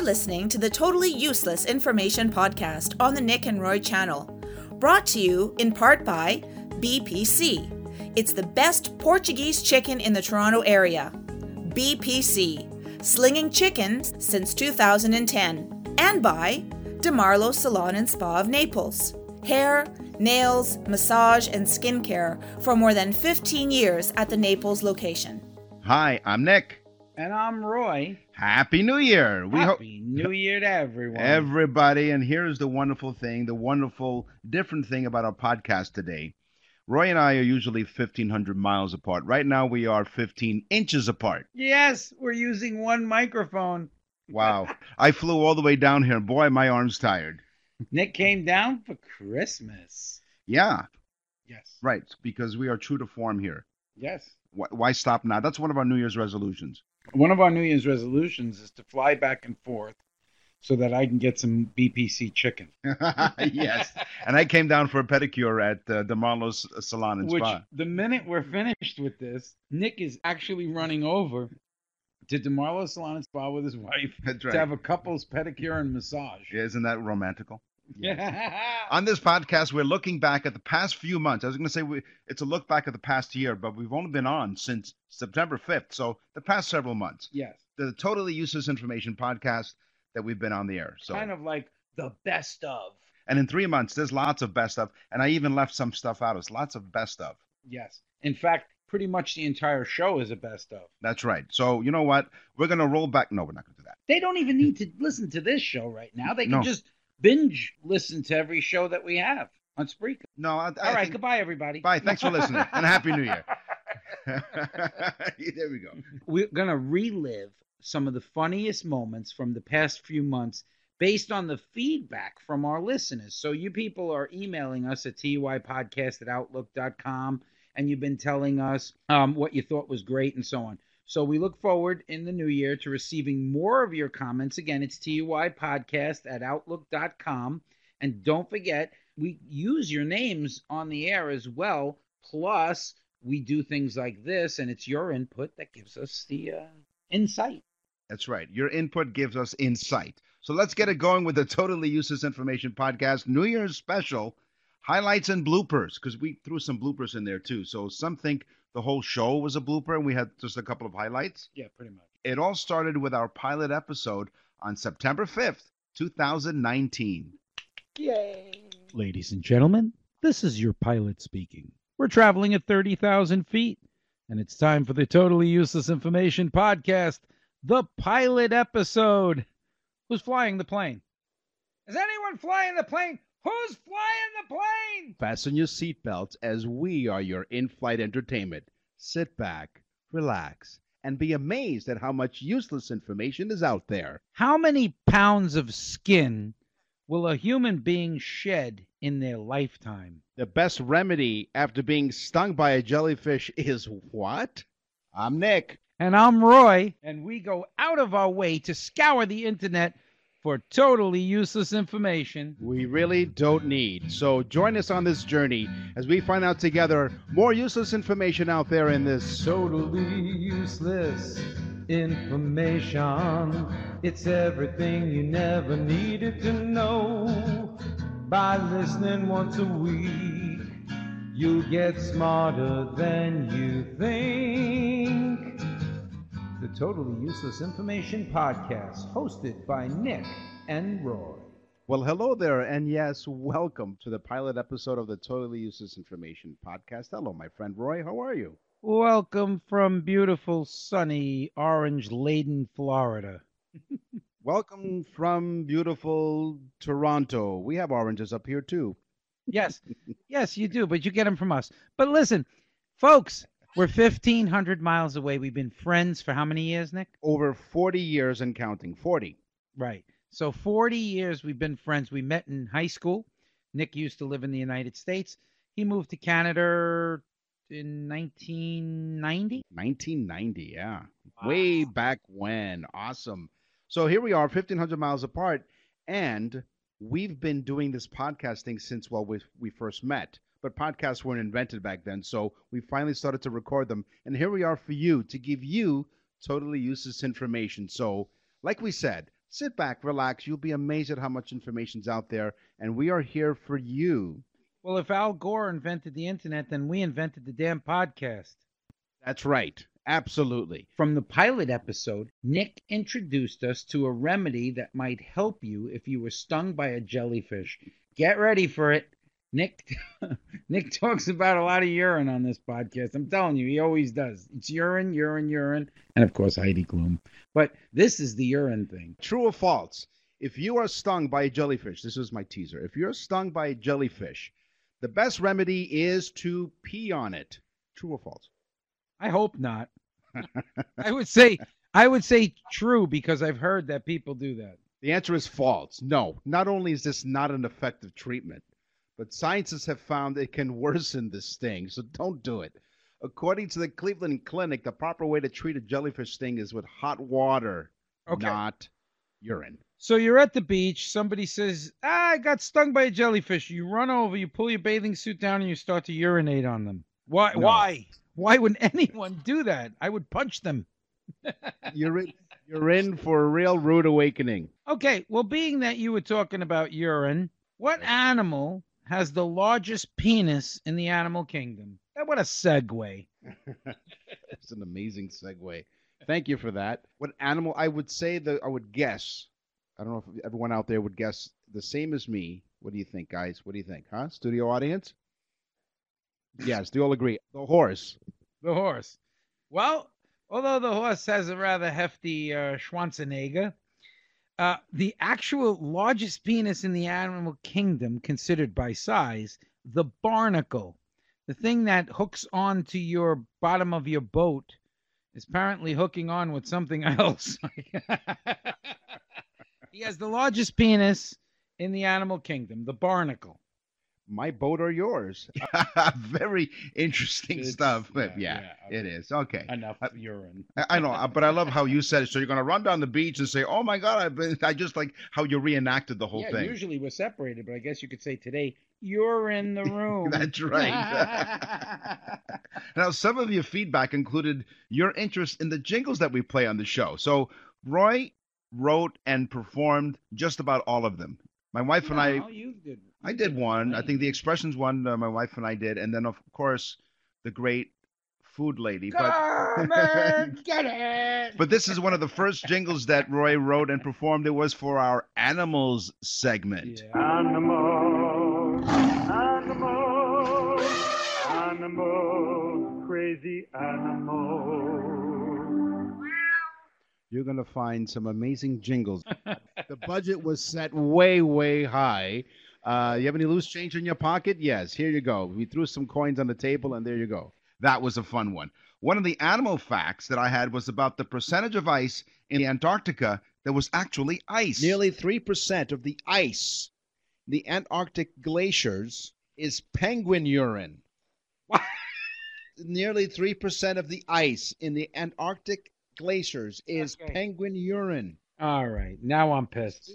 listening to the Totally Useless Information Podcast on the Nick and Roy channel, brought to you in part by BPC. It's the best Portuguese chicken in the Toronto area. BPC, slinging chickens since 2010. And by DeMarlo Salon and Spa of Naples. Hair, nails, massage, and skincare for more than 15 years at the Naples location. Hi, I'm Nick. And I'm Roy. Happy New Year. Happy New Year to everyone. Everybody. And here's the wonderful thing, the wonderful different thing about our podcast today. Roy and I are usually 1,500 miles apart. Right now we are 15 inches apart. Yes, we're using one microphone. Wow. I flew all the way down here. Boy, my arm's tired. Nick came down for Christmas. Yeah. Yes. Right, because we are true to form here. Yes. Why stop now? That's one of our New Year's resolutions. One of our New Year's resolutions is to fly back and forth so that I can get some BPC chicken. Yes. And I came down for a pedicure at DeMarlo's Salon and Spa. Which, the minute we're finished with this, Nick is actually running over to DeMarlo's Salon and Spa with his wife. That's right. To have a couple's pedicure and massage. Yeah, isn't that romantical? Yeah. On this podcast, we're looking back at the past few months. I was going to say it's a look back at the past year, but we've only been on since September 5th, so the past several months. Yes. The Totally Useless Information podcast that we've been on the air. So kind of like the best of. And in 3 months, there's lots of best of, and I even left some stuff out. It's lots of best of. Yes. In fact, pretty much the entire show is a best of. That's right. So you know what? We're going to roll back. No, we're not going to do that. They don't even need to listen to this show right now. They can just binge listen to every show that we have on Spreaker. No, all right. Goodbye, everybody. Bye. Thanks for listening, and Happy New Year. There we go. We're going to relive some of the funniest moments from the past few months based on the feedback from our listeners. So you people are emailing us at tuypodcast@outlook.com, and you've been telling us what you thought was great and so on. So we look forward in the new year to receiving more of your comments. Again, it's tuypodcast@outlook.com. And don't forget, we use your names on the air as well. Plus, we do things like this, and it's your input that gives us the insight. That's right. Your input gives us insight. So let's get it going with the Totally Useless Information Podcast New Year's special, highlights and bloopers, because we threw some bloopers in there too. So some think the whole show was a blooper, and we had just a couple of highlights. Yeah, pretty much. It all started with our pilot episode on September 5th, 2019. Yay! Ladies and gentlemen, this is your pilot speaking. We're traveling at 30,000 feet, and it's time for the Totally Useless Information Podcast, the pilot episode. Who's flying the plane? Is anyone flying the plane? Who's flying the plane? Fasten your seatbelts as we are your in-flight entertainment. Sit back, relax, and be amazed at how much useless information is out there. How many pounds of skin will a human being shed in their lifetime? The best remedy after being stung by a jellyfish is what? I'm Nick. And I'm Roy. And we go out of our way to scour the internet for totally useless information we really don't need. So join us on this journey as we find out together more useless information out there in this totally useless information. It's everything you never needed to know. By listening once a week, you'll get smarter than you think. The Totally Useless Information Podcast, hosted by Nick and Roy. Well, hello there, and yes, welcome to the pilot episode of the Totally Useless Information Podcast. Hello, my friend Roy. How are you? Welcome from beautiful, sunny, orange-laden Florida. Welcome from beautiful Toronto. We have oranges up here, too. Yes, yes, you do, but you get them from us. But listen, folks, we're 1,500 miles away. We've been friends for how many years, Nick? Over 40 years and counting. 40. Right. So 40 years we've been friends. We met in high school. Nick used to live in the United States. He moved to Canada in 1990. 1990, yeah. Wow. Way back when. Awesome. So here we are, 1,500 miles apart, and we've been doing this podcasting since, well, we first met. But podcasts weren't invented back then, so we finally started to record them. And here we are for you, to give you totally useless information. So, like we said, Sit back, relax. You'll be amazed at how much information's out there, and we are here for you. Well, if Al Gore invented the internet, then we invented the damn podcast. That's right. Absolutely. From the pilot episode, Nick introduced us to a remedy that might help you if you were stung by a jellyfish. Get ready for it. Nick talks about a lot of urine on this podcast. I'm telling you, he always does. It's urine, urine, urine, and of course Heidi Klum. But this is the urine thing. True or false? If you are stung by a jellyfish, this is my teaser. If you're stung by a jellyfish, the best remedy is to pee on it. True or false? I hope not. I would say true, because I've heard that people do that. The answer is false. No, not only is this not an effective treatment, but scientists have found it can worsen the sting, so don't do it. According to the Cleveland Clinic, the proper way to treat a jellyfish sting is with hot water, not urine. So you're at the beach, somebody says, I got stung by a jellyfish. You run over, you pull your bathing suit down, and you start to urinate on them. Why? No. Why? Why would anyone do that? I would punch them. You're in for a real rude awakening. Okay, well, being that you were talking about urine, what animal has the largest penis in the animal kingdom? What a segue. It's an amazing segue. Thank you for that. What animal? I would say I would guess. I don't know if everyone out there would guess the same as me. What do you think, guys? What do you think? Huh? Studio audience? Yes, do you all agree? The horse. The horse. Well, although the horse has a rather hefty Schwarzenegger, the actual largest penis in the animal kingdom, considered by size, the barnacle, the thing that hooks onto your bottom of your boat, is apparently hooking on with something else. He has the largest penis in the animal kingdom, the barnacle. My boat or yours? Very interesting stuff. But yeah, it is. Okay. Enough urine. I know, but I love how you said it. So you're going to run down the beach and say, oh, my God, I just like how you reenacted the whole thing. Usually we're separated, but I guess you could say today, you're in the room. That's right. Now, some of your feedback included your interest in the jingles that we play on the show. So Roy wrote and performed just about all of them. My wife and I did one. I think the Expressions one, my wife and I did. And then, of course, the great food lady. Carmen, get it! But this is one of the first jingles that Roy wrote and performed. It was for our Animals segment. Yeah. Animals, animals, animals, crazy animals. You're going to find some amazing jingles. The budget was set way, way high. You have any loose change in your pocket? Yes, here you go. We threw some coins on the table, and there you go. That was a fun one. One of the animal facts that I had was about the percentage of ice in Antarctica that was actually ice. Nearly 3% of the ice in the Antarctic glaciers is penguin urine. What? Nearly 3% of the ice in the Antarctic glaciers is penguin urine. All right, now I'm pissed.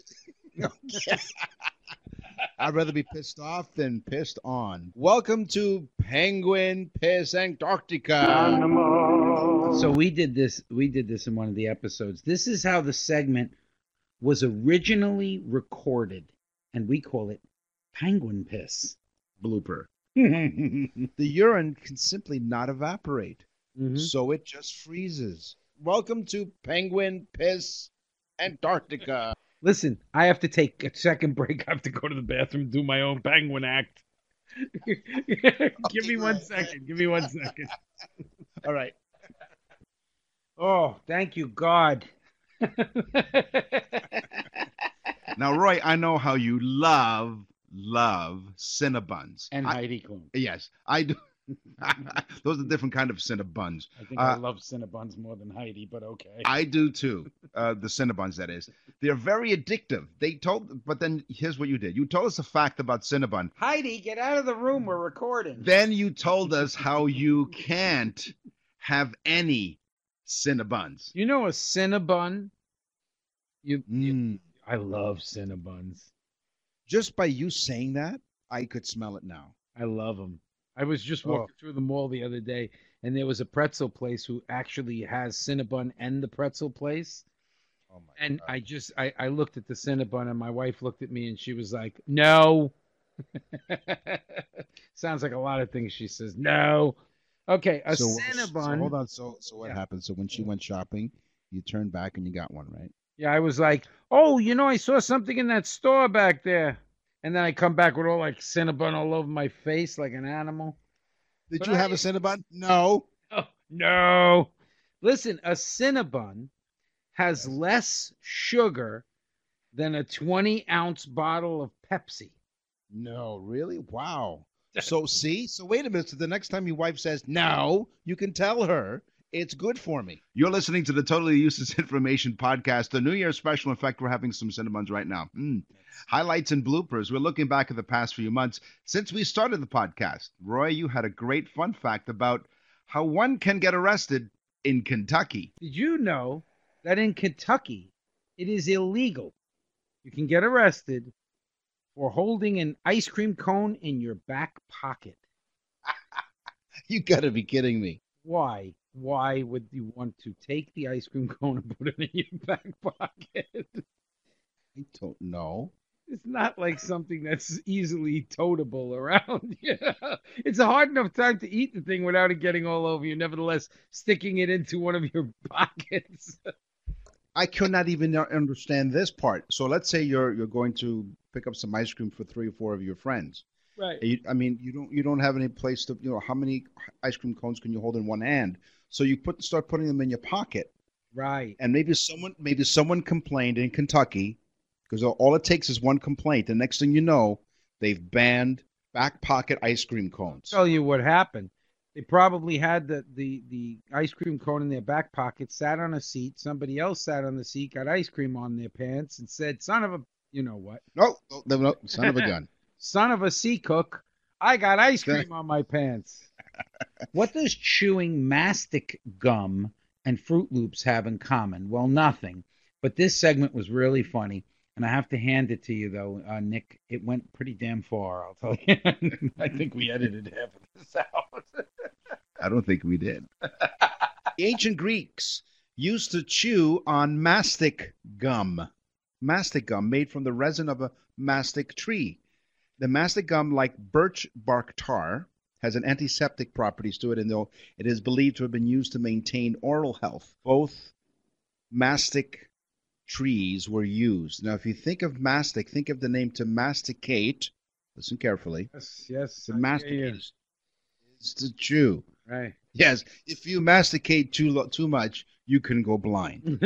I'd rather be pissed off than pissed on. Welcome to Penguin Piss Antarctica. Animals. So we did this in one of the episodes. This is how the segment was originally recorded, and we call it Penguin Piss. Blooper. The urine can simply not evaporate, so it just freezes. Welcome to Penguin Piss Antarctica. Listen, I have to take a second break. I have to go to the bathroom and do my own penguin act. Give me 1 second. Give me 1 second. All right. Oh, thank you, God. Now, Roy, I know how you love Cinnabons. And Heidi Klum. Yes, I do. Those are different kind of Cinnabons. I think I love Cinnabons more than Heidi, but okay. I do too. The Cinnabons, that is. They're very addictive. But then here's what you did. You told us a fact about Cinnabon. Heidi, get out of the room. We're recording. Then you told us how you can't have any Cinnabons. You know a Cinnabon? I love Cinnabons. Just by you saying that, I could smell it now. I love them. I was just walking through the mall the other day, and there was a pretzel place who actually has Cinnabon and the pretzel place. Oh my And God. I looked at the Cinnabon, and my wife looked at me, and she was like, "No." Sounds like a lot of things she says. No. Okay, a So hold Cinnabon. on. So what Yeah. happened? So when she went shopping, you turned back and you got one, right? Yeah, I was like, "Oh, I saw something in that store back there." And then I come back with all like Cinnabon all over my face like an animal. Did But you have a Cinnabon? No. oh, no. Listen, a Cinnabon has Yes. less sugar than a 20-ounce bottle of Pepsi. No, really? Wow. So see? So wait a minute. So the next time your wife says no, you can tell her it's good for me. You're listening to the Totally Useless Information Podcast, the New Year's special. In fact, we're having some Cinnabons right now. Highlights and bloopers. We're looking back at the past few months since we started the podcast. Roy, you had a great fun fact about how one can get arrested in Kentucky. Did you know that in Kentucky it is illegal? You can get arrested for holding an ice cream cone in your back pocket. You got to be kidding me. Why? Why would you want to take the ice cream cone and put it in your back pocket? I don't know. It's not like something that's easily totable around. It's a hard enough time to eat the thing without it getting all over you. Nevertheless, sticking it into one of your pockets. I could not even understand this part. So let's say you're going to pick up some ice cream for 3 or 4 of your friends. Right. I mean, you don't have any place to, how many ice cream cones can you hold in one hand? So you start putting them in your pocket, Right. and maybe someone complained in Kentucky, because all it takes is one complaint. The next thing you know, they've banned back pocket ice cream cones. Tell you what happened. They probably had the ice cream cone in their back pocket, sat on a seat. Somebody else sat on the seat, got ice cream on their pants, and said, "Son of a, you know what? No, son of a gun. Son of a sea cook, I got ice cream on my pants." What does chewing mastic gum and Fruit Loops have in common? Well, nothing. But this segment was really funny, and I have to hand it to you, though, Nick. It went pretty damn far, I'll tell you. I think we edited half of this out. I don't think we did. The ancient Greeks used to chew on mastic gum made from the resin of a mastic tree. The mastic gum, like birch bark tar, has an antiseptic properties to it, and though it is believed to have been used to maintain oral health, both mastic trees were used. Now, if you think of mastic, think of the name to masticate. Listen carefully. Yes. To I hear masticate you. is to chew. Right. Yes, if you masticate too much, you can go blind.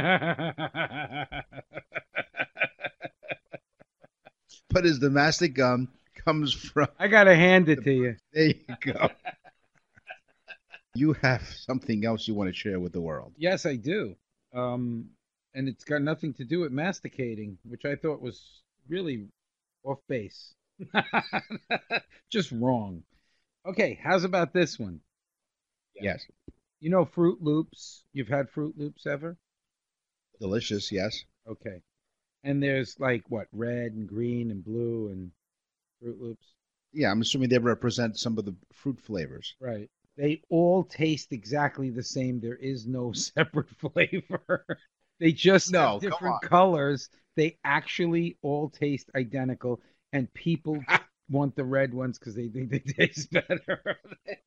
But as the mastic gum comes from, I got to hand it to you. there you go. You have something else you want to share with the world. Yes, I do. And it's got nothing to do with masticating, which I thought was really off base. Just wrong. Okay, how's about this one? Yes. You know Fruit Loops? You've had Fruit Loops ever? Delicious, yes. Okay. And there's like what, red and green and blue and Fruit Loops? Yeah, I'm assuming they represent some of the fruit flavors. Right. They all taste exactly the same. There is no separate flavor. They just No, have come different on. colors. They actually all taste identical, and people want the red ones because they think they taste better.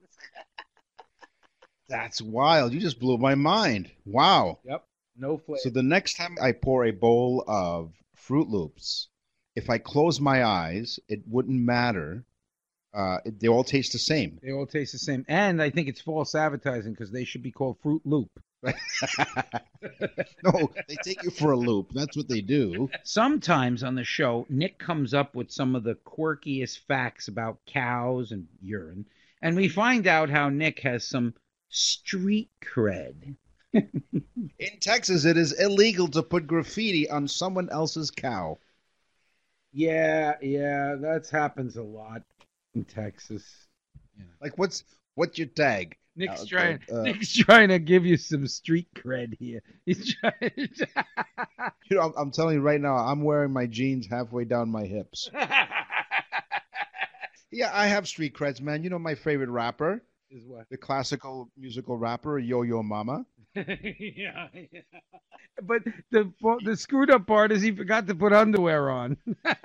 That's wild. You just blew my mind. Wow. Yep. No flavor. So the next time I pour a bowl of Fruit Loops, if I close my eyes, it wouldn't matter. They all taste the same. They all taste the same. And I think it's false advertising because they should be called Fruit Loop. No, they take you for a loop. That's what they do. Sometimes on the show, Nick comes up with some of the quirkiest facts about cows and urine, and we find out how Nick has some street cred. In Texas, it is illegal to put graffiti on someone else's cow. Yeah, that happens a lot in Texas. Like, what's your tag? Nick's Okay, Nick's trying to give you some street cred here. He's trying. I'm telling you right now, I'm wearing my jeans halfway down my hips. Yeah, I have street creds, man. You know my favorite rapper, Is what? the classical musical rapper, Yo-Yo Mama. Yeah. But the screwed up part is he forgot to put underwear on.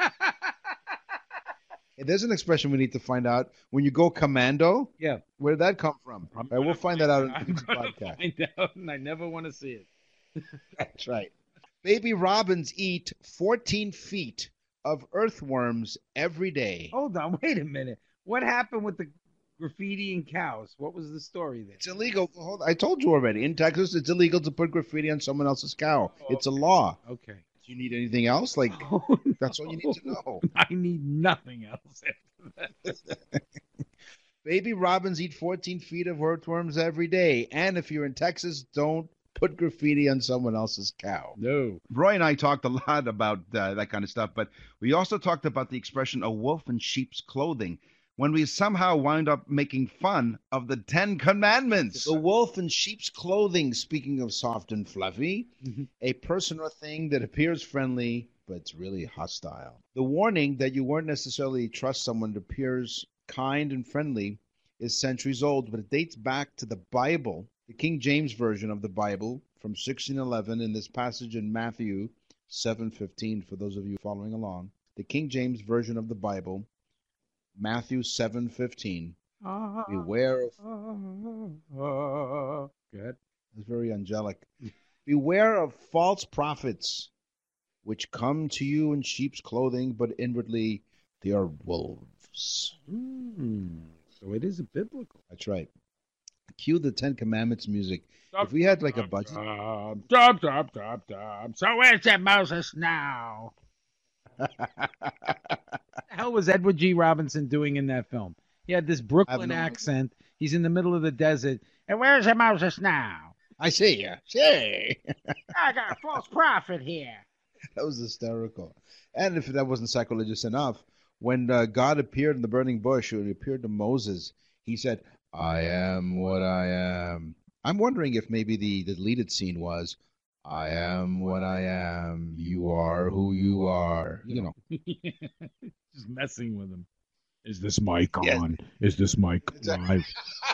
Hey, there's an expression we need to find out. When you go commando, Yeah. where did that come from? I'm All right, we'll find that out in the gonna podcast. find out, and I never want to see it. That's right. Baby robins eat 14 feet of earthworms every day. Hold on, wait a minute. What happened with the graffiti and cows? What was the story there? It's illegal. Hold, I told you already. In Texas, it's illegal to put graffiti on someone else's cow. It's a law. Okay. Do you need anything else? Like, Oh, that's all you need to know. I need nothing else after that. Baby robins eat 14 feet of earthworms every day. And if you're in Texas, don't put graffiti on someone else's cow. No. Roy and I talked a lot about that kind of stuff, but we also talked about the expression a wolf in sheep's clothing when we somehow wind up making fun of the 10 Commandments. The wolf in sheep's clothing, speaking of soft and fluffy, a person or thing that appears friendly, but it's really hostile. The warning that you won't necessarily trust someone that appears kind and friendly is centuries old, but it dates back to the Bible, the King James Version of the Bible from 1611 in this passage in Matthew 7:15, for those of you following along. The King James Version of the Bible, Matthew 7:15. Beware of... Good. It's very angelic. Beware of false prophets, which come to you in sheep's clothing, but inwardly they are wolves. So it is biblical. That's right. Cue the 10 Commandments music. If we had like a budget... So where's that Moses now? What the hell was Edward G. Robinson doing in that film? He had this Brooklyn accent. He's in the middle of the desert. And where's the Moses now? I see you. See. I got a false prophet here. That was hysterical. And if that wasn't sacrilegious enough, when God appeared in the burning bush, when he appeared to Moses, he said, I am what I am. I'm wondering if maybe the deleted scene was, I am what I am. You are who you are. You know. Just messing with him. Is this mic on? Yes. Is this mic live?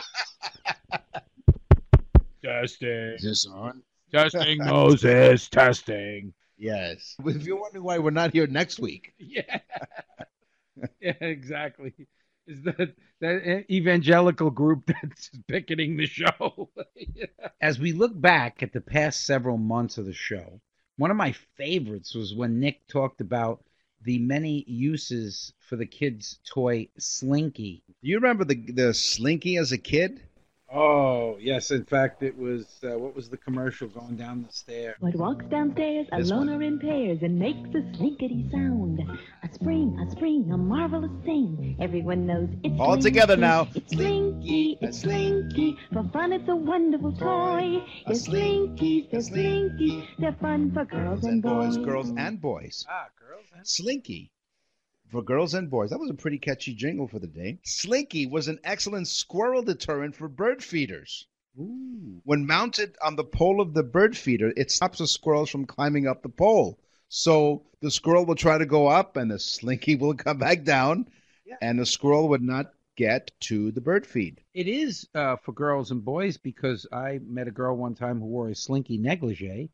Testing. Is this on? Testing, Moses. Testing. Yes. If you're wondering why we're not here next week. Yeah. Yeah, exactly. Is that evangelical group that's picketing the show? Yeah. As we look back at the past several months of the show, one of my favorites was when Nick talked about the many uses for the kids' toy Slinky. Do you remember the Slinky as a kid? Oh, yes. In fact, it was, what was the commercial going down the stairs? What walks downstairs This alone one. or in pairs and makes a slinkety sound? A spring, a marvelous thing. Everyone knows it's All Slinky. together now. It's Slinky, it's Slinky. For fun, it's a wonderful toy. A They're Slinky, Slinkies, they're a Slinky. Slinky. They're fun for girls and boys. Girls and boys. Girls. Slinky. For girls and boys. That was a pretty catchy jingle for the day. Slinky was an excellent squirrel deterrent for bird feeders. Ooh. When mounted on the pole of the bird feeder, it stops the squirrels from climbing up the pole. So the squirrel will try to go up and the Slinky will come back down, and the squirrel would not get to the bird feed. It is for girls and boys because I met a girl one time who wore a Slinky negligee.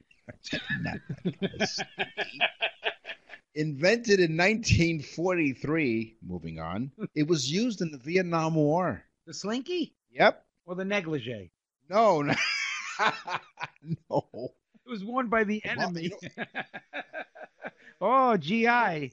Invented in 1943, moving on, it was used in the Vietnam War. The Slinky Yep. or the negligee? No. No. It was worn by the Well, enemy. you Oh, GI.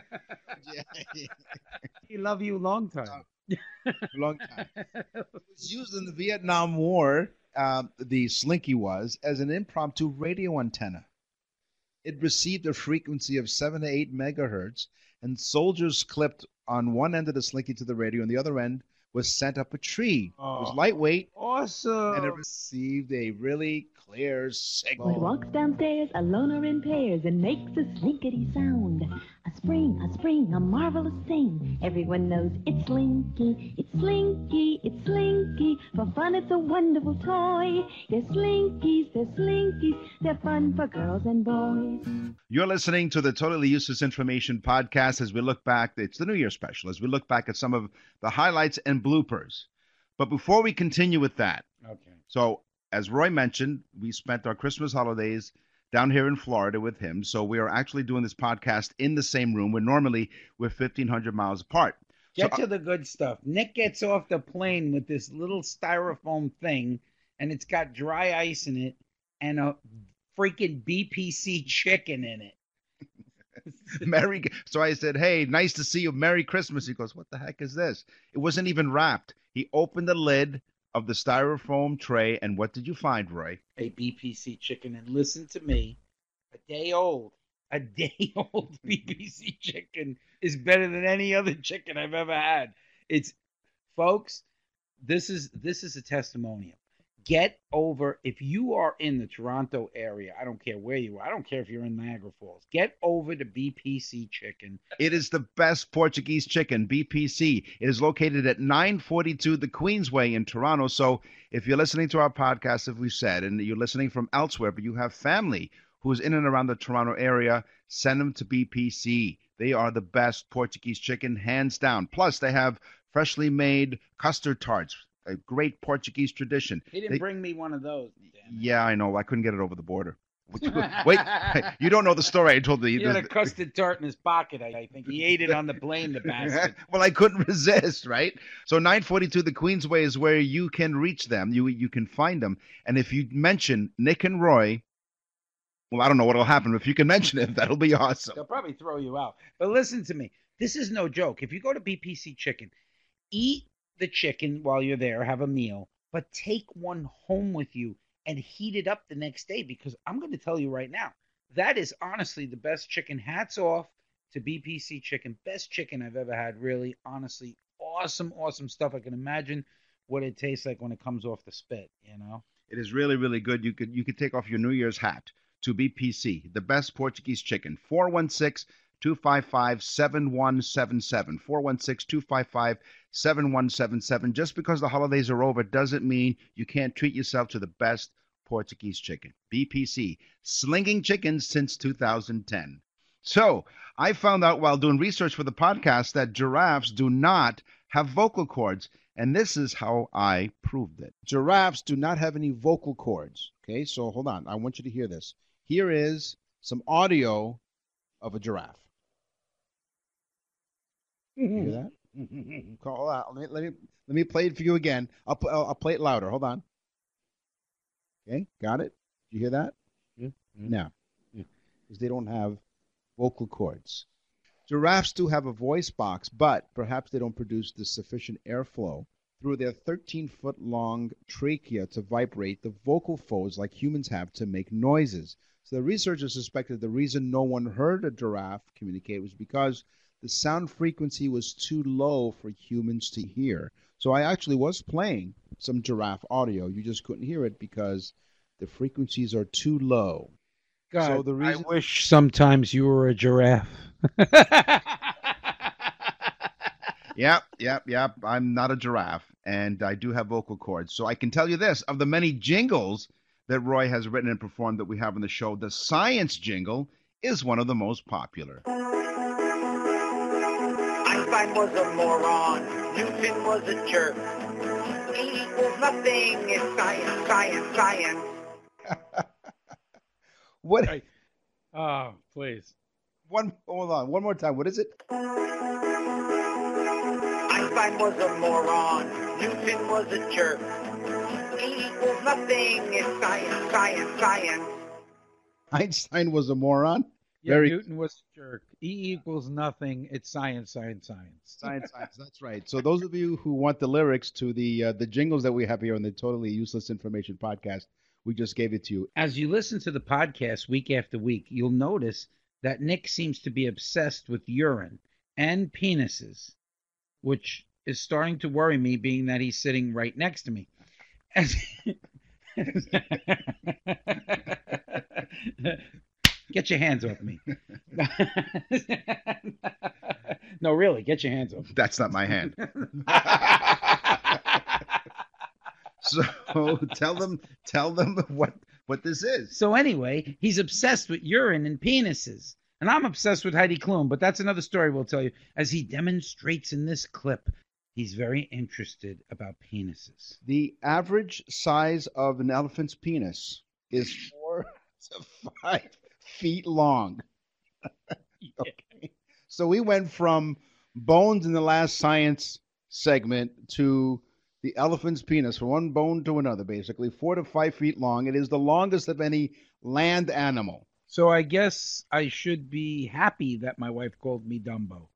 He love you long time. Long time. It was used in the Vietnam War, the Slinky was, as an impromptu radio antenna. It received a frequency of 7 to 8 megahertz, and soldiers clipped on one end of the Slinky to the radio, and the other end was sent up a tree. It was lightweight, Awesome. and it received a really clear signal. What walks downstairs alone or in pairs and makes a slinkety sound? A spring, a marvelous thing. Everyone knows it's Slinky, it's Slinky, it's Slinky. For fun, it's a wonderful toy. They're Slinkies, they're Slinkies. They're fun for girls and boys. You're listening to the Totally Useless Information podcast as we look back. It's the New Year special as we look back at some of the highlights and bloopers. But before we continue with that, Okay. so as Roy mentioned, we spent our Christmas holidays down here in Florida with him. So we are actually doing this podcast in the same room where normally we're 1,500 miles apart. Get to the good stuff. Nick gets off the plane with this little styrofoam thing, and it's got dry ice in it and a freaking BPC chicken in it. So I said, hey, nice to see you. Merry Christmas. He goes, what the heck is this? It wasn't even wrapped. He opened the lid of the styrofoam tray, and what did you find, Roy? A BPC chicken. And listen to me, a day old BPC chicken is better than any other chicken I've ever had. It's, folks, this is a testimonial. Get over, if you are in the Toronto area, I don't care where you are, I don't care if you're in Niagara Falls, get over to BPC Chicken. It is the best Portuguese chicken, BPC. It is located at 942 the Queensway in Toronto. So if you're listening to our podcast, as we said, and you're listening from elsewhere, but you have family who's in and around the Toronto area, send them to BPC. They are the best Portuguese chicken, hands down. Plus, they have freshly made custard tarts, a great Portuguese tradition. He didn't bring me one of those. Yeah, I know. I couldn't get it over the border. Wait, you don't know the story. I told you. He had a custard tart in his pocket, I think. He ate it on the plane, the bastard. Well, I couldn't resist, right? So 942 the Queensway is where you can reach them. You can find them. And if you mention Nick and Roy, well, I don't know what will happen. If you can mention it, that'll be awesome. They'll probably throw you out. But listen to me. This is no joke. If you go to BPC Chicken, eat the chicken while you're there, have a meal, but take one home with you and heat it up the next day, because I'm going to tell you right now, that is honestly the best chicken. Hats off to BPC Chicken. Best chicken I've ever had, really, honestly. Awesome stuff. I can imagine what it tastes like when it comes off the spit, you know? It is really, really good. You could take off your New Year's hat to BPC, the best Portuguese chicken. 416-255-7177. 416-255-7177. Just because the holidays are over doesn't mean you can't treat yourself to the best Portuguese chicken. BPC, slinging chickens since 2010. So I found out while doing research for the podcast that giraffes do not have vocal cords, and this is how I proved it. Giraffes do not have any vocal cords. Okay, so hold on. I want you to hear this. Here is some audio of a giraffe. You hear that? Hold on. Let me play it for you again. I'll play it louder. Hold on. Okay, got it? You hear that? Yeah. Now, because they don't have vocal cords. Giraffes do have a voice box, but perhaps they don't produce the sufficient airflow through their 13-foot-long trachea to vibrate the vocal folds like humans have to make noises. So the researchers suspected the reason no one heard a giraffe communicate was because the sound frequency was too low for humans to hear. So I actually was playing some giraffe audio. You just couldn't hear it because the frequencies are too low. God, so the reason... I wish sometimes you were a giraffe. Yep. I'm not a giraffe, and I do have vocal cords. So I can tell you this, of the many jingles that Roy has written and performed that we have on the show, the science jingle is one of the most popular. Einstein was a moron. Newton was a jerk. E equals nothing. It's science, science, science. What? Oh, please. Hold on. One more time. What is it? Einstein was a moron. Newton was a jerk. E equals nothing. It's science, science, science. Einstein was a moron? Yeah, Newton was a jerk. E equals nothing. It's science, science, science. Science. That's right. So those of you who want the lyrics to the jingles that we have here on the Totally Useless Information podcast, we just gave it to you. As you listen to the podcast week after week, you'll notice that Nick seems to be obsessed with urine and penises, which is starting to worry me, being that he's sitting right next to me. Get your hands off me. No, really, get your hands off me. That's not my hand. So tell them what this is. So anyway, he's obsessed with urine and penises. And I'm obsessed with Heidi Klum, but that's another story we'll tell you. As he demonstrates in this clip, He's very interested about penises. The average size of an elephant's penis is 4 to 5 feet long. Okay. So we went from bones in the last science segment to the elephant's penis, from one bone to another, basically 4 to 5 feet long. It is the longest of any land animal. So I guess I should be happy that my wife called me Dumbo.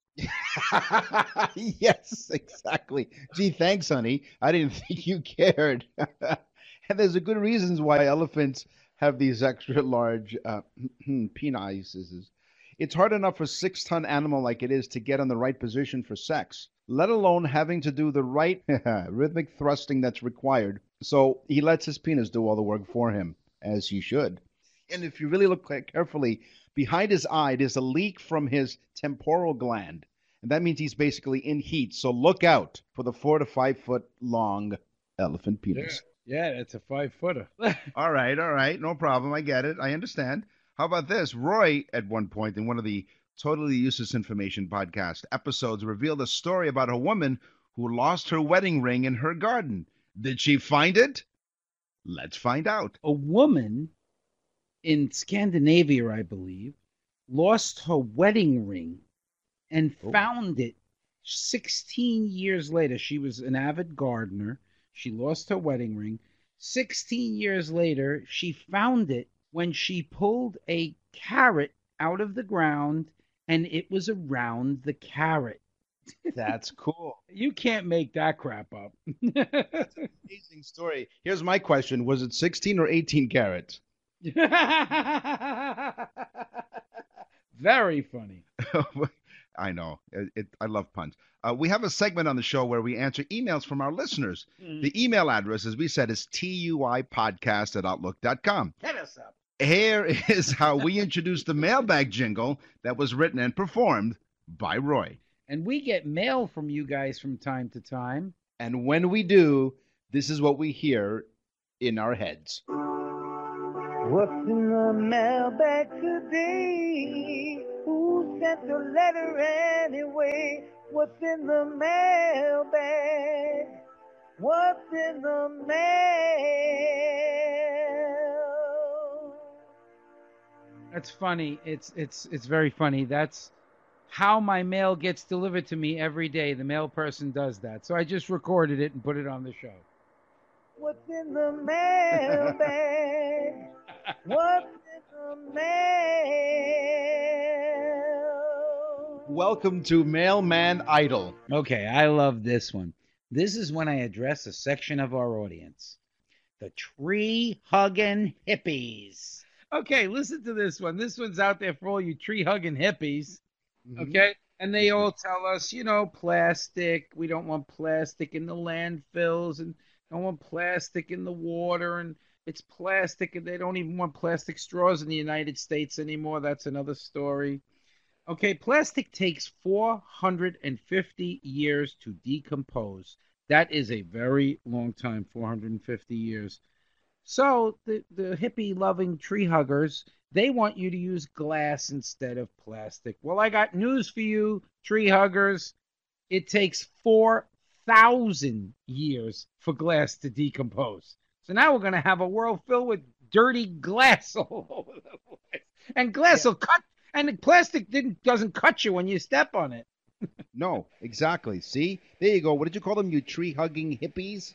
Yes, exactly. Gee, thanks, honey. I didn't think you cared. And there's a good reasons why elephants have these extra large penises. It's hard enough for a 6-ton animal like it is to get in the right position for sex, let alone having to do the right rhythmic thrusting that's required. So he lets his penis do all the work for him, as he should. And if you really look carefully, behind his eye, there's a leak from his temporal gland. And that means he's basically in heat. So look out for the 4 to 5 foot long elephant penis. Yeah, that's a 5-footer. All right. No problem. I get it. I understand. How about this? Roy, at one point in one of the Totally Useless Information podcast episodes, revealed a story about a woman who lost her wedding ring in her garden. Did she find it? Let's find out. A woman in Scandinavia, I believe, lost her wedding ring and found it 16 years later. She was an avid gardener. She lost her wedding ring. 16 years later, she found it when she pulled a carrot out of the ground, and it was around the carrot. That's cool. You can't make that crap up. Amazing story. Here's my question. Was it 16 or 18 carats? Very funny. I know. I love puns. We have a segment on the show where we answer emails from our listeners. The email address, as we said, is tuipodcast@outlook.com. Hit us up. Here is how we introduced the mailbag jingle that was written and performed by Roy. And we get mail from you guys from time to time. And when we do, this is what we hear in our heads. What's in the mailbag today? Who sent the letter anyway? What's in the mailbag? What's in the mail? That's funny. It's very funny. That's how my mail gets delivered to me every day. The mail person does that. So I just recorded it and put it on the show. What's in the mailbag? What's in the mail? Welcome to Mailman Idol. Okay, I love this one. This is when I address a section of our audience. The tree-hugging hippies. Okay, listen to this one. This one's out there for all you tree-hugging hippies. Okay? And they all tell us, plastic. We don't want plastic in the landfills, and don't want plastic in the water, and it's plastic, and they don't even want plastic straws in the United States anymore. That's another story. Okay, plastic takes 450 years to decompose. That is a very long time, 450 years. So the hippie-loving tree huggers, they want you to use glass instead of plastic. Well, I got news for you, tree huggers. It takes 4,000 years for glass to decompose. So now we're going to have a world filled with dirty glass all over the place. And glass will cut, and the plastic doesn't cut you when you step on it. No, exactly. See? There you go. What did you call them, you tree-hugging hippies?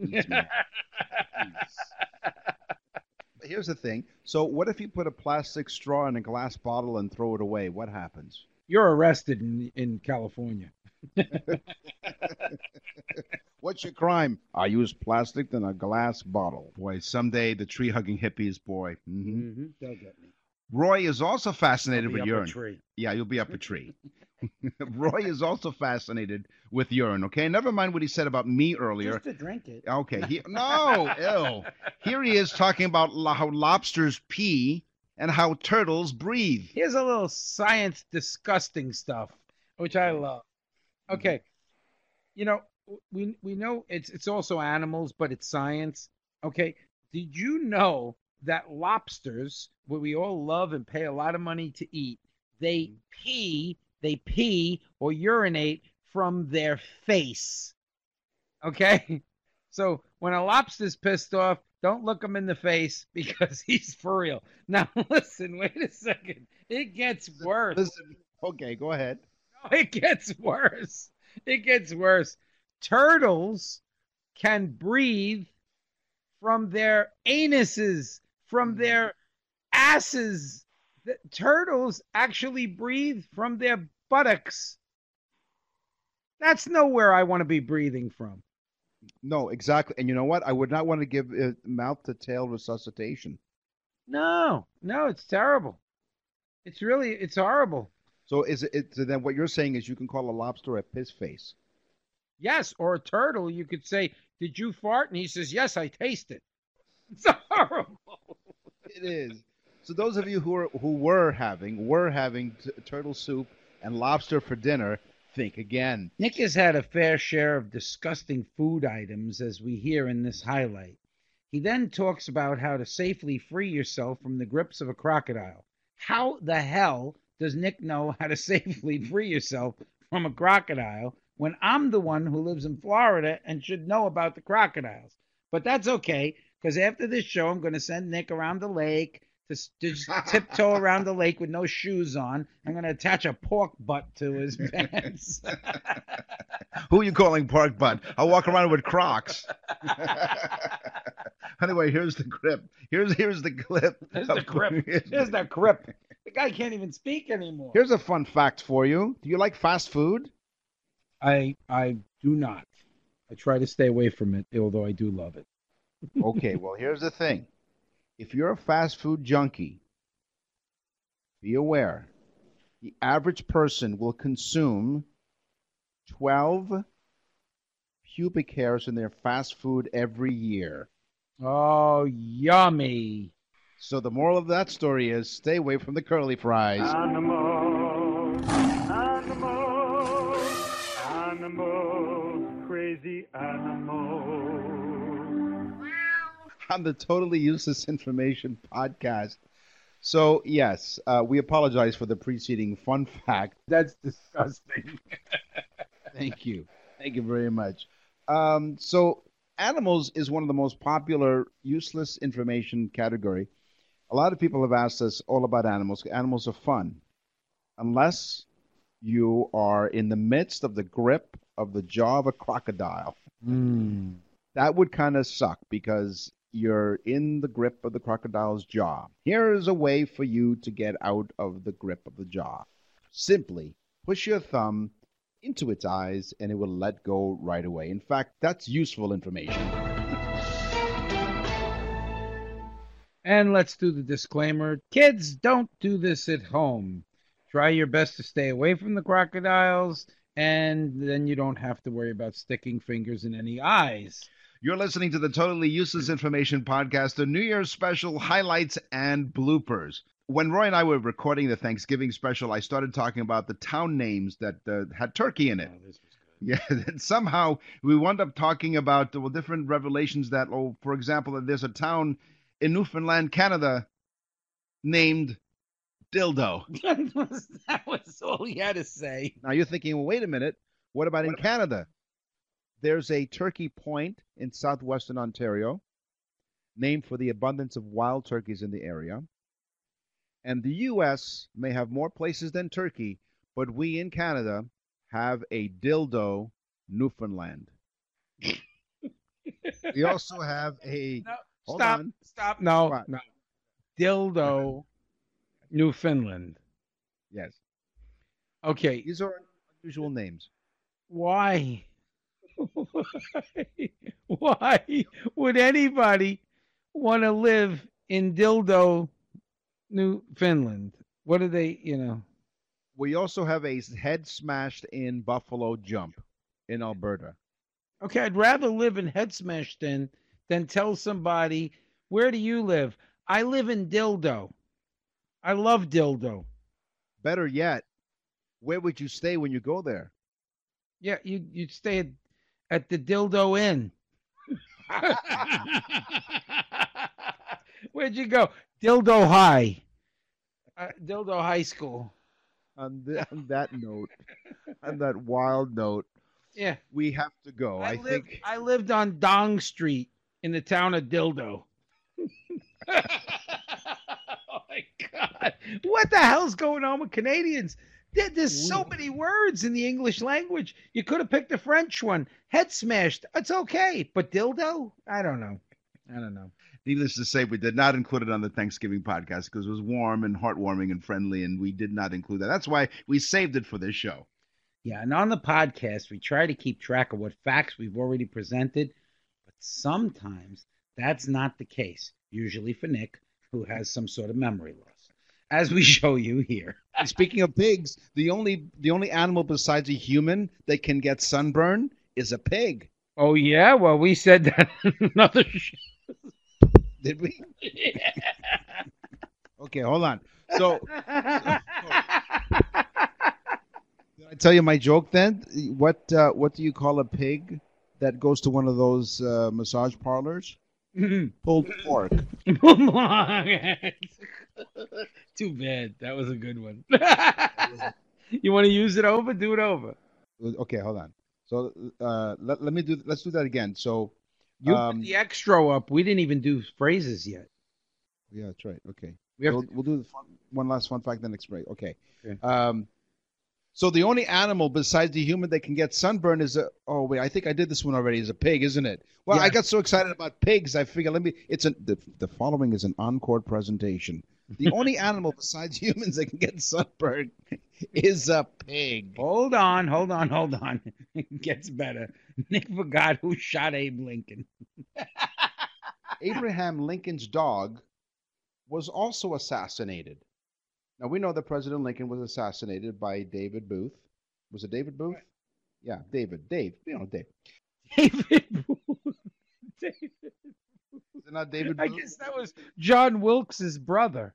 Here's the thing. So what if you put a plastic straw in a glass bottle and throw it away? What happens? You're arrested in California. What's your crime? I use plastic in a glass bottle. Boy, someday the tree-hugging hippies, boy. They'll get me. Roy is also fascinated with Up urine. a tree. Yeah, you'll be up a tree. Roy is also fascinated with urine, okay? Never mind what he said about me earlier. Just to drink it. Okay. No, ew. Here he is talking about how lobsters pee and how turtles breathe. Here's a little science disgusting stuff, which I love. Okay. We know it's also animals, but it's science. Okay. Did you know that lobsters, what we all love and pay a lot of money to eat, they pee or urinate from their face. Okay? So when a lobster's pissed off, don't look him in the face because he's for real. Now, listen, wait a second. It gets worse. Listen, okay, go ahead. No, it gets worse. It gets worse. Turtles can breathe from their anuses, from their asses. The turtles actually breathe from their buttocks. That's nowhere I want to be breathing from. No, exactly. And you know what? I would not want to give mouth-to-tail resuscitation. No, it's terrible. It's horrible. So so then what you're saying is you can call a lobster a piss face. Yes, or a turtle, you could say, "Did you fart?" And he says, "Yes, I taste it." It's horrible. It is. So those of you who were having turtle soup and lobster for dinner, think again. Nick has had a fair share of disgusting food items, as we hear in this highlight. He then talks about how to safely free yourself from the grips of a crocodile. How the hell does Nick know how to safely free yourself from a crocodile when I'm the one who lives in Florida and should know about the crocodiles? But that's okay, because after this show, I'm going to send Nick around the lake to tiptoe around the lake with no shoes on. I'm going to attach a pork butt to his pants. Who are you calling pork butt? I'll walk around with Crocs. Anyway, here's the grip. Here's the clip. Here's the grip. Here's the grip. The guy can't even speak anymore. Here's a fun fact for you. Do you like fast food? I do not. I try to stay away from it, although I do love it. Okay, well, here's the thing. If you're a fast food junkie, be aware, the average person will consume 12 pubic hairs in their fast food every year. Oh, yummy. So the moral of that story is stay away from the curly fries. Animals, crazy animals. On the Totally Useless Information podcast. So, yes, we apologize for the preceding fun fact. That's disgusting. Thank you. Thank you very much. So, animals is one of the most popular useless information category. A lot of people have asked us all about animals. Animals are fun. Unless you are in the midst of the grip of the jaw of a crocodile. That would kind of suck because you're in the grip of the crocodile's jaw. Here is a way for you to get out of the grip of the jaw. Simply push your thumb into its eyes and it will let go right away. In fact, that's useful information. And let's do the disclaimer. Kids, don't do this at home. Try your best to stay away from the crocodiles, and then you don't have to worry about sticking fingers in any eyes. You're listening to the Totally Useless Information podcast, the New Year's special highlights and bloopers. When Roy and I were recording the Thanksgiving special, I started talking about the town names that had turkey in it. Oh, this was good. Yeah, and somehow we wound up talking about different revelations that, for example, that there's a town in Newfoundland, Canada, named Dildo. That was all he had to say. Now you're thinking, well, wait a minute, what about in Canada? There's a Turkey Point in southwestern Ontario, named for the abundance of wild turkeys in the area. And the U.S. may have more places than Turkey, but we in Canada have a Dildo, Newfoundland. We also have a... No, Hold stop, on. stop. No, What? no. Dildo, Newfoundland. Yes. Okay, These are unusual names. why? Why would anybody want to live in Dildo, Newfoundland? What are they, We also have a head smashed in Buffalo Jump in Alberta. Okay, I'd rather live in Head Smashed In than tell somebody, where do you live? I live in Dildo. I love Dildo. Better yet, where would you stay when you go there? Yeah, you'd stay at the Dildo Inn. Where'd you go? Dildo High. Dildo High School. On that note, On that wild note, Yeah. we have to go. I think I lived on Dong Street in the town of Dildo. Oh my God. What the hell's going on with Canadians? There's so many words in the English language. You could have picked a French one. Head smashed. It's okay. But dildo? I don't know. needless to say, we did not include it on the Thanksgiving podcast because it was warm and heartwarming and friendly, and we did not include that. That's why we saved it for this show. Yeah, and on the podcast, we try to keep track of what facts we've already presented, but sometimes that's not the case, usually for Nick, who has some sort of memory loss, as we show you here. And speaking of pigs, the only animal besides a human that can get sunburn is a pig. Oh, yeah? Well, we said that in another show. Did we? Yeah. Okay, hold on. So, did I tell you my joke then? What do you call a pig that goes to one of those massage parlors? Pulled pork. Too bad. That was a good one. You want to use it over? Do it over. Okay, hold on. So let's do that again. So you put the extra up. We didn't even do phrases yet. Yeah, that's right. Okay. We'll do one last fun fact, then next break. Okay. So the only animal besides the human that can get sunburn is I think I did this one already, is a pig, isn't it? Well, yeah. I got so excited about pigs, I figured the following is an encore presentation. The only animal besides humans that can get sunburn is a pig. Hold on. It gets better. Nick forgot who shot Abe Lincoln. Abraham Lincoln's dog was also assassinated. Now, we know that President Lincoln was assassinated by David Booth. Was it David Booth? Yeah, David. Dave. You know, Dave. David Booth. Is it not David Booth? I guess that was John Wilkes' brother.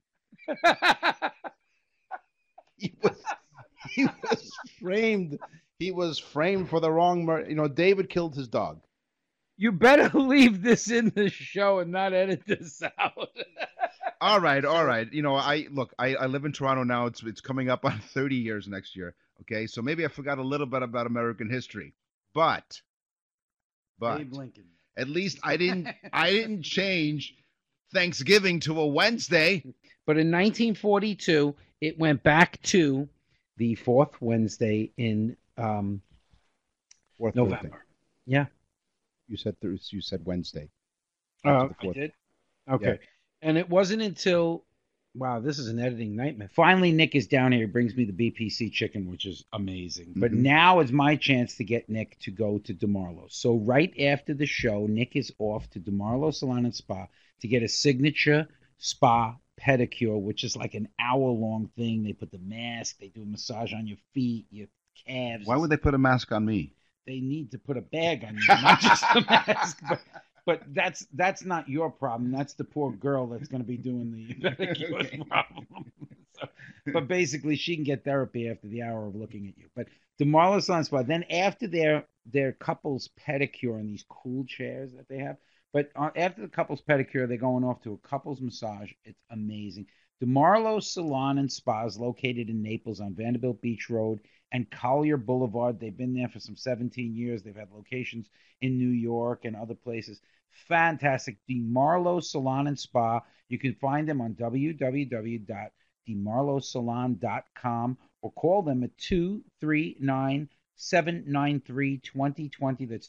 He was framed. He was framed for the wrong murder. David killed his dog. You better leave this in the show and not edit this out. All right. I live in Toronto now. It's coming up on 30 years next year. Okay, so maybe I forgot a little bit about American history, but Abe Lincoln. At least I didn't change Thanksgiving to a Wednesday. But in 1942, it went back to the fourth Wednesday in November. Wednesday. Yeah. You said Wednesday. I did? Okay. Yeah. And it wasn't until, wow, this is an editing nightmare. Finally, Nick is down here. He brings me the BPC chicken, which is amazing. Mm-hmm. But now is my chance to get Nick to go to DeMarlo's. So right after the show, Nick is off to DeMarlo Salon and Spa to get a signature spa pedicure, which is like an hour-long thing. They put the mask. They do a massage on your feet, your calves. Why would they put a mask on me? They need to put a bag on you, not just a mask. But that's not your problem. That's the poor girl that's going to be doing the pedicure problem. But basically, she can get therapy after the hour of looking at you. But DeMarlo Salon Spa. Then after their couples pedicure in these cool chairs that they have. But after the couples pedicure, they're going off to a couples massage. It's amazing. DeMarlo Salon and Spa is located in Naples on Vanderbilt Beach Road and Collier Boulevard. They've been there for some 17 years. They've had locations in New York and other places. Fantastic. DeMarlo Salon and Spa. You can find them on www.demarlosalon.com or call them at 239-793-2020. That's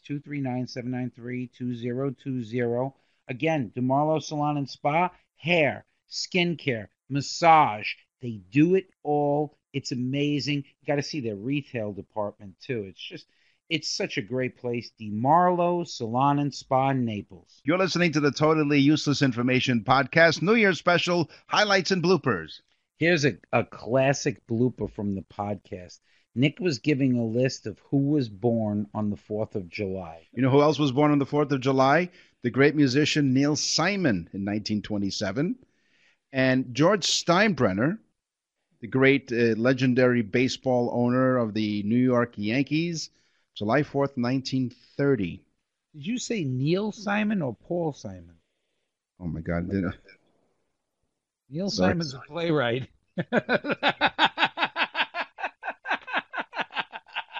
239-793-2020. Again, DeMarlo Salon and Spa. Hair, skincare, massage. They do it all. It's amazing. You got to see their retail department, too. It's such a great place. DeMarlo Salon and Spa in Naples. You're listening to the Totally Useless Information Podcast, New Year's special, highlights and bloopers. Here's a classic blooper from the podcast. Nick was giving a list of who was born on the 4th of July. You know who else was born on the 4th of July? The great musician Neil Simon in 1927. And George Steinbrenner, the great legendary baseball owner of the New York Yankees, July 4th, 1930. Did you say Neil Simon or Paul Simon? Oh, my God. Neil Simon's a playwright.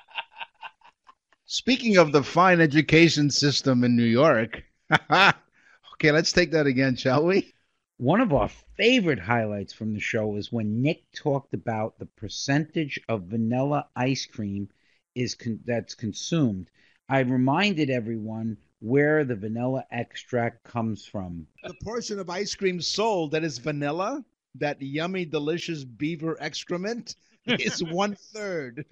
Speaking of the fine education system in New York, okay, let's take that again, shall we? One of our favorite highlights from the show is when Nick talked about the percentage of vanilla ice cream that's consumed. I reminded everyone where the vanilla extract comes from. The portion of ice cream sold that is vanilla, that yummy, delicious beaver excrement, is 1/3,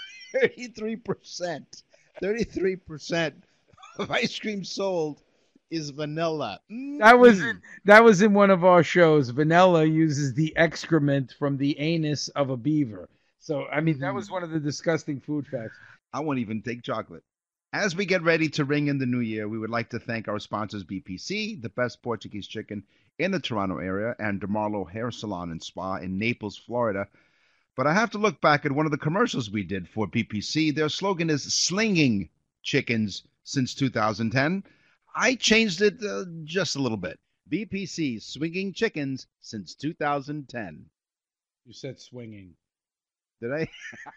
33%. 33% of ice cream sold is vanilla. That was in one of our shows. Vanilla uses the excrement from the anus of a beaver. So, I mean, that was one of the disgusting food facts. I won't even take chocolate. As we get ready to ring in the new year, we would like to thank our sponsors, BPC, the best Portuguese chicken in the Toronto area, and DeMarlo Hair Salon and Spa in Naples, Florida. But I have to look back at one of the commercials we did for BPC. Their slogan is slinging chickens since 2010. I changed it just a little bit. BPC, swinging chickens since 2010. You said swinging. Did I?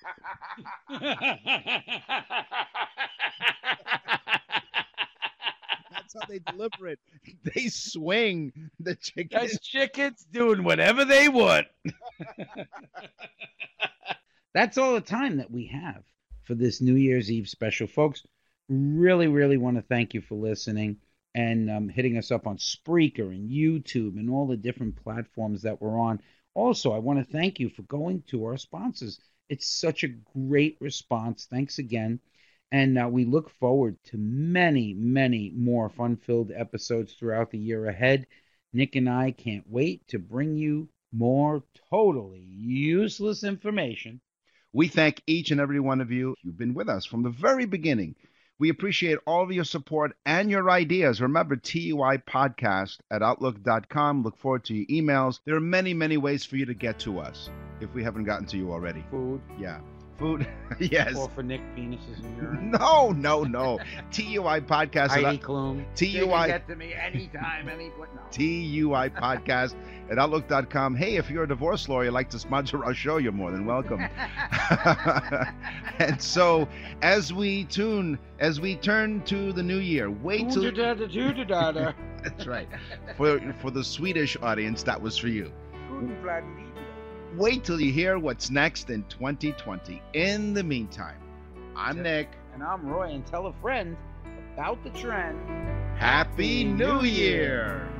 That's how they deliver it. They swing the chicken. Those chickens doing whatever they want. That's all the time that we have for this New Year's Eve special, folks. Really, really want to thank you for listening and hitting us up on Spreaker and YouTube and all the different platforms that we're on. Also, I want to thank you for going to our sponsors. It's such a great response. Thanks again. And we look forward to many, many more fun-filled episodes throughout the year ahead. Nick and I can't wait to bring you more totally useless information. We thank each and every one of you. You've been with us from the very beginning. We appreciate all of your support and your ideas. Remember, TUIpodcast@outlook.com. Look forward to your emails. There are many, many ways for you to get to us if we haven't gotten to you already. Food. Yeah. Food. Yes. Or for Nick penises in urine. No. TUI Podcast. Heidi Klum. TUI. Get to me anytime, no. TUI Podcast at Outlook.com. Hey, if you're a divorce lawyer, like to sponsor our show, you're more than welcome. And so, as we turn to the new year, wait till. That's right. For the Swedish audience, that was for you. Wait till you hear what's next in 2020. In the meantime, I'm Nick. And I'm Roy. And tell a friend about the trend. Happy New Year!